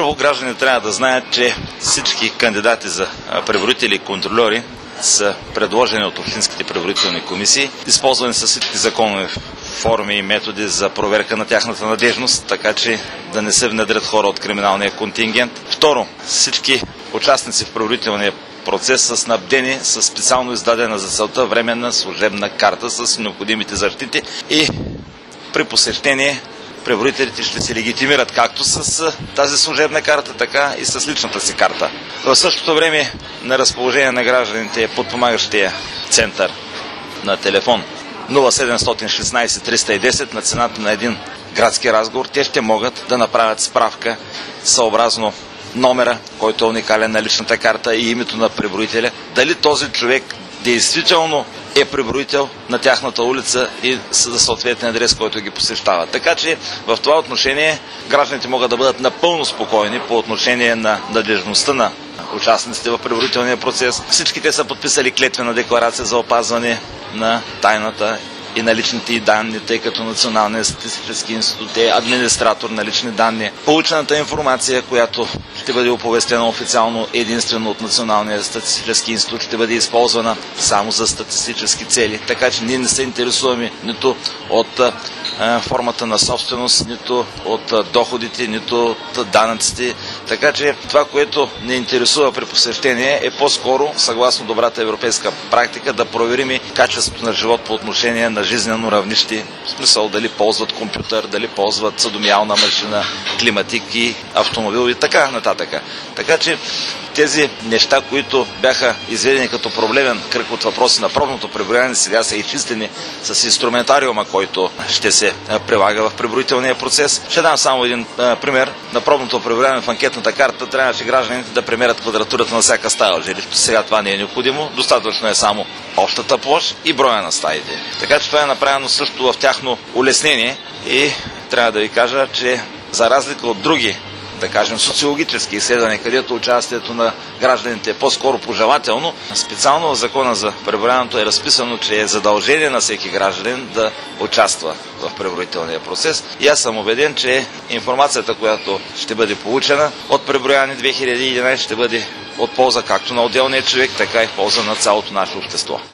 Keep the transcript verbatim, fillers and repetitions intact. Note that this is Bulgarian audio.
Първо, гражданите трябва да знаят, че всички кандидати за преброители и контрольори са предложени от общинските преброителни комисии. Използвани са всички законови форми и методи за проверка на тяхната надежност, така че да не се внедрят хора от криминалния контингент. Второ, всички участници в преброителния процес са снабдени с специално издадена за целта временна служебна карта с необходимите защити и при посещение преброителите ще се легитимират както с тази служебна карта, така и с личната си карта. В същото време на разположение на гражданите е подпомагащия център на телефон нула седем едно шест триста и десет на цената на един градски разговор. Те ще могат да направят справка съобразно номера, който е уникален на личната карта и името на преброителя, дали този човек действително е преброител на тяхната улица и за съответния адрес, който ги посещава. Така че в това отношение гражданите могат да бъдат напълно спокойни по отношение на надежността на участниците в преброителния процес. Всички те са подписали клетвена декларация за опазване на тайната и на личните данни, тъй като Националният статистически институт е администратор на лични данни. Получената информация, която ще бъде оповестена официално единствено от Националния статистически институт, ще бъде използвана само за статистически цели. Така че ние не се интересуваме нито от а, формата на собственост, нито от а, доходите, нито от данъците. Така че това, което ни интересува при посещение, е по-скоро, съгласно добрата европейска практика, да проверим качеството на живот по отношение на жизнено равнище, в смисъл дали ползват компютър, дали ползват съдомиялна машина, климатик и автомобил и така нататък. Така че тези неща, които бяха изведени като проблемен кръг от въпроси на пробното преброяване, сега са изчистени с инструментариума, който ще се прилага в преброителния процес. Ще дам само един а, пример. На пробното преброяване в анкетната карта трябваше гражданите да премерят квадратурата на всяка стая в жилището. Сега това не е необходимо. Достатъчно е само общата площ и броя на стаите. Така че това е направено също в тяхно улеснение и трябва да ви кажа, че за разлика от други, да кажем, социологически изследвания, където участието на гражданите е по-скоро пожелателно, специално в закона за преброяването е разписано, че е задължение на всеки гражданин да участва в преброителния процес. И аз съм убеден, че информацията, която ще бъде получена от преброяване две хиляди и единадесета ще бъде от полза както на отделния човек, така и в полза на цялото наше общество.